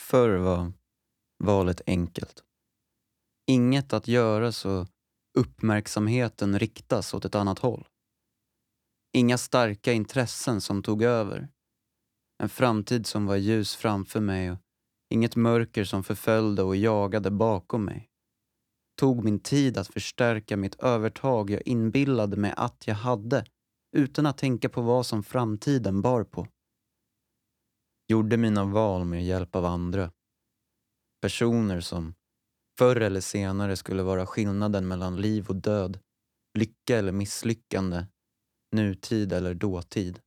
Förr var valet enkelt. Inget att göra så uppmärksamheten riktas åt ett annat håll. Inga starka intressen som tog över. En framtid som var ljus framför mig och inget mörker som förföljde och jagade bakom mig. Tog min tid att förstärka mitt övertag jag inbillade mig att jag hade utan att tänka på vad som framtiden bar på. Gjorde mina val med hjälp av andra. Personer som förr eller senare skulle vara skillnaden mellan liv och död, lycka eller misslyckande, nutid eller dåtid.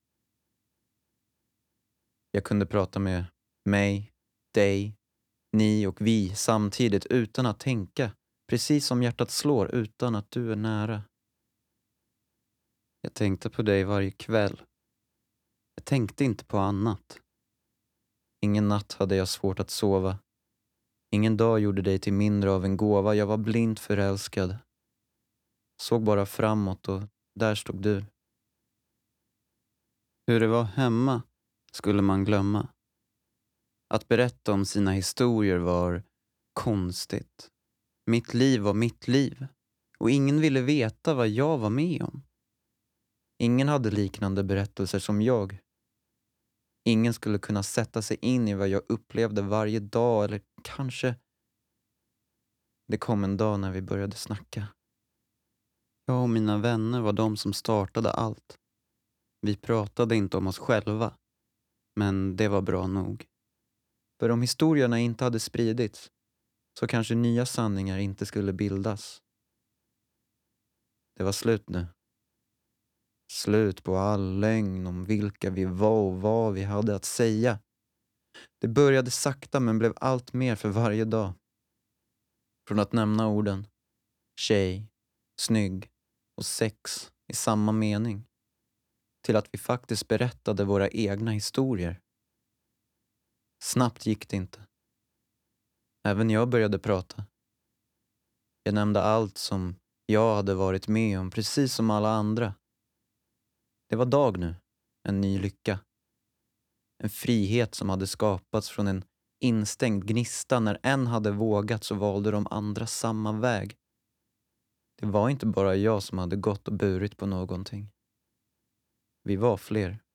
Jag kunde prata med mig, dig, ni och vi samtidigt utan att tänka, precis som hjärtat slår utan att du är nära. Jag tänkte på dig varje kväll. Jag tänkte inte på annat. Ingen natt hade jag svårt att sova. Ingen dag gjorde dig till mindre av en gåva. Jag var blint förälskad. Såg bara framåt och där stod du. Hur det var hemma skulle man glömma. Att berätta om sina historier var konstigt. Mitt liv var mitt liv. Och ingen ville veta vad jag var med om. Ingen hade liknande berättelser som jag. Ingen skulle kunna sätta sig in i vad jag upplevde varje dag eller kanske... Det kom en dag när vi började snacka. Jag och mina vänner var de som startade allt. Vi pratade inte om oss själva, men det var bra nog. För om historierna inte hade spridits så kanske nya sanningar inte skulle bildas. Det var slut nu. Slut på all lögn om vilka vi var och vad vi hade att säga. Det började sakta men blev allt mer för varje dag. Från att nämna orden tjej, snygg och sex i samma mening till att vi faktiskt berättade våra egna historier. Snabbt gick det inte. Även jag började prata. Jag nämnde allt som jag hade varit med om, precis som alla andra. Det var dag nu, en ny lycka. En frihet som hade skapats från en instängd gnista. När en hade vågat så valde de andra samma väg. Det var inte bara jag som hade gått och burit på någonting. Vi var fler.